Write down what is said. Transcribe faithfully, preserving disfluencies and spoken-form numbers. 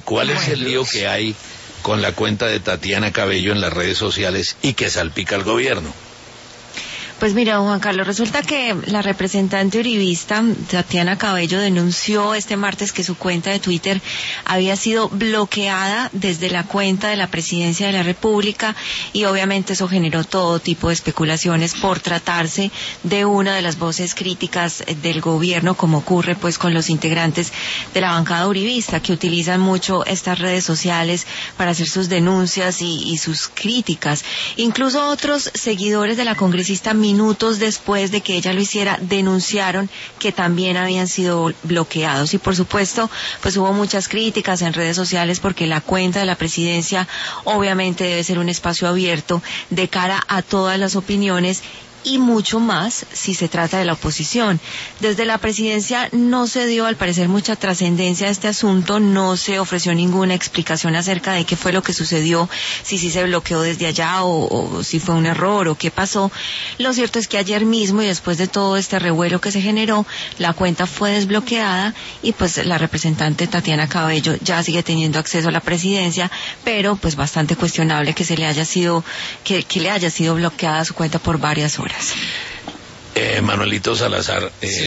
¿Cuál es el lío que hay con la cuenta de Tatiana Cabello en las redes sociales y que salpica al gobierno? Pues mira, Juan Carlos, resulta que la representante uribista, Tatiana Cabello, denunció este martes que su cuenta de Twitter había sido bloqueada desde la cuenta de la Presidencia de la República, y obviamente eso generó todo tipo de especulaciones por tratarse de una de las voces críticas del gobierno, como ocurre pues con los integrantes de la bancada uribista, que utilizan mucho estas redes sociales para hacer sus denuncias y, y sus críticas. Incluso otros seguidores de la congresista, minutos después de que ella lo hiciera, denunciaron que también habían sido bloqueados. Y por supuesto, pues hubo muchas críticas en redes sociales, porque la cuenta de la presidencia obviamente debe ser un espacio abierto de cara a todas las opiniones, y mucho más si se trata de la oposición. Desde la presidencia no se dio, al parecer, mucha trascendencia a este asunto, no se ofreció ninguna explicación acerca de qué fue lo que sucedió, si sí se bloqueó desde allá o, o si fue un error o qué pasó. Lo cierto es que ayer mismo, y después de todo este revuelo que se generó, la cuenta fue desbloqueada, y pues la representante Tatiana Cabello ya sigue teniendo acceso a la presidencia, pero pues bastante cuestionable que se le haya sido, que, que le haya sido bloqueada su cuenta por varias horas. Eh, Manuelito Salazar, eh,